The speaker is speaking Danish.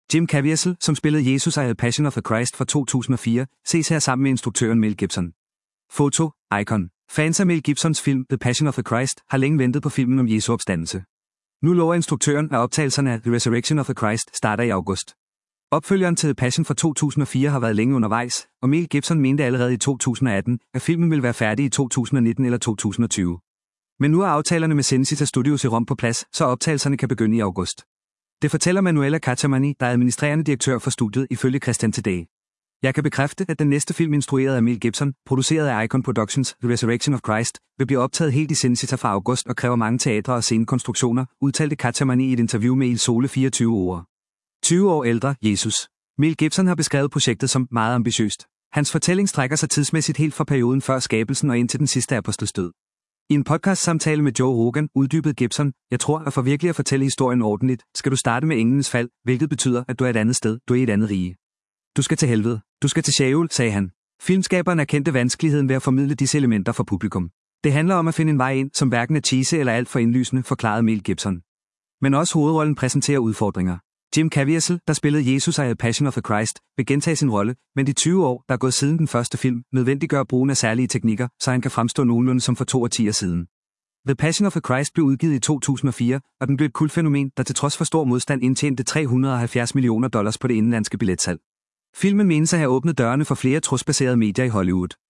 Jim Caviezel, som spillede Jesus i The Passion of the Christ fra 2004, ses her sammen med instruktøren Mel Gibson. Foto, Icon. Fans af Mel Gibsons film The Passion of the Christ har længe ventet på filmen om Jesu opstandelse. Nu lover instruktøren, at optagelserne af The Resurrection of the Christ starter i august. Opfølgeren til The Passion fra 2004 har været længe undervejs, og Mel Gibson mente allerede i 2018, at filmen ville være færdig i 2019 eller 2020. Men nu er aftalerne med Cinecittà Studios i Rom på plads, så optagelserne kan begynde i august. Det fortæller Manuela Cacciamani, der er administrerende direktør for studiet, ifølge Christian Today. Jeg kan bekræfte, at den næste film instrueret af Mel Gibson, produceret af Icon Productions, The Resurrection of Christ, vil blive optaget helt i Cinecittà fra august og kræver mange teatre og scenekonstruktioner, udtalte Cacciamani i et interview med Il Sole 24 år. 20 år ældre, Jesus. Mel Gibson har beskrevet projektet som meget ambitiøst. Hans fortælling strækker sig tidsmæssigt helt fra perioden før skabelsen og ind til den sidste apostels død. I en podcast-samtale med Joe Rogan uddybede Gibson, jeg tror, at for virkelig at fortælle historien ordentligt, skal du starte med englens fald, hvilket betyder, at du er et andet sted, du er i et andet rige. Du skal til helvede. Du skal til Sheol, sagde han. Filmskaberen erkendte vanskeligheden ved at formidle disse elementer for publikum. Det handler om at finde en vej ind, som hverken er cheesy eller alt for indlysende, forklarede Mel Gibson. Men også hovedrollen præsenterer udfordringer. Jim Caviezel, der spillede Jesus i The Passion of the Christ, vil gentage sin rolle, men de 20 år, der er gået siden den første film, nødvendiggør brugen af særlige teknikker, så han kan fremstå nogenlunde som for 2 årtier siden. The Passion of the Christ blev udgivet i 2004, og den blev et kultfænomen, der til trods for stor modstand indtjente $370 millioner på det indenlandske billetsalg. Filmen menes at have åbnet dørene for flere trosbaserede medier i Hollywood.